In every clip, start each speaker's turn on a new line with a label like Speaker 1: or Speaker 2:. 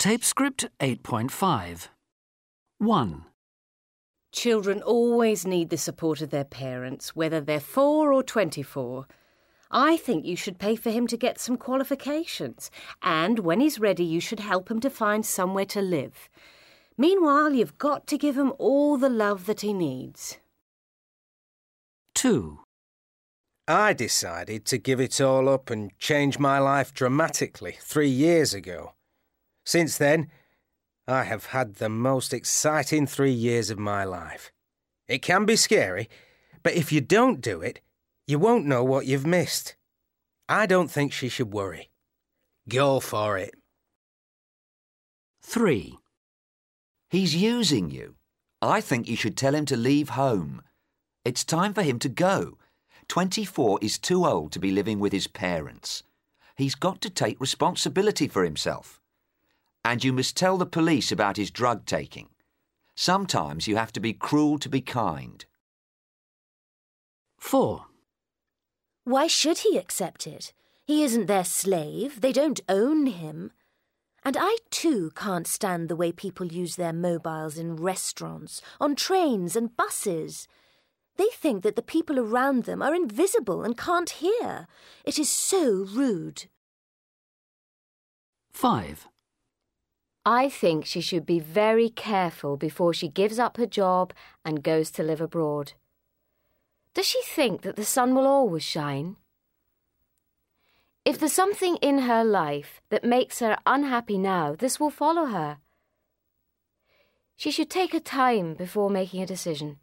Speaker 1: Tape script 8.5. 1.
Speaker 2: Children always need the support of their parents, whether they're 4 or 24. I think you should pay for him to get some qualifications, and when he's ready you should help him to find somewhere to live. Meanwhile, you've got to give him all the love that he needs.
Speaker 1: 2.
Speaker 3: I decided to give it all up and change my life dramatically 3 years ago. Since then, I have had the most exciting 3 years of my life. It can be scary, but if you don't do it, you won't know what you've missed. I don't think she should worry. Go for it.
Speaker 1: 3.
Speaker 4: He's using you. I think you should tell him to leave home. It's time for him to go. 24 is too old to be living with his parents. He's got to take responsibility for himself. And you must tell the police about his drug taking. Sometimes you have to be cruel to be kind.
Speaker 1: 4.
Speaker 5: Why should he accept it? He isn't their slave. They don't own him. And I too can't stand the way people use their mobiles in restaurants, on trains and buses. They think that the people around them are invisible and can't hear. It is so rude.
Speaker 1: 5.
Speaker 6: I think she should be very careful before she gives up her job and goes to live abroad. Does she think that the sun will always shine? If there's something in her life that makes her unhappy now, this will follow her. She should take her time before making a decision.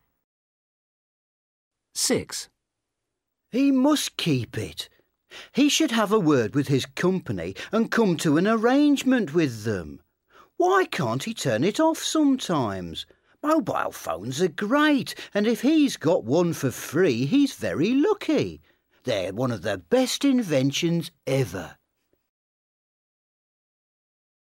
Speaker 1: 6.
Speaker 7: He must keep it. He should have a word with his company and come to an arrangement with them. Why can't he turn it off sometimes? Mobile phones are great, and if he's got one for free, he's very lucky. They're one of the best inventions ever.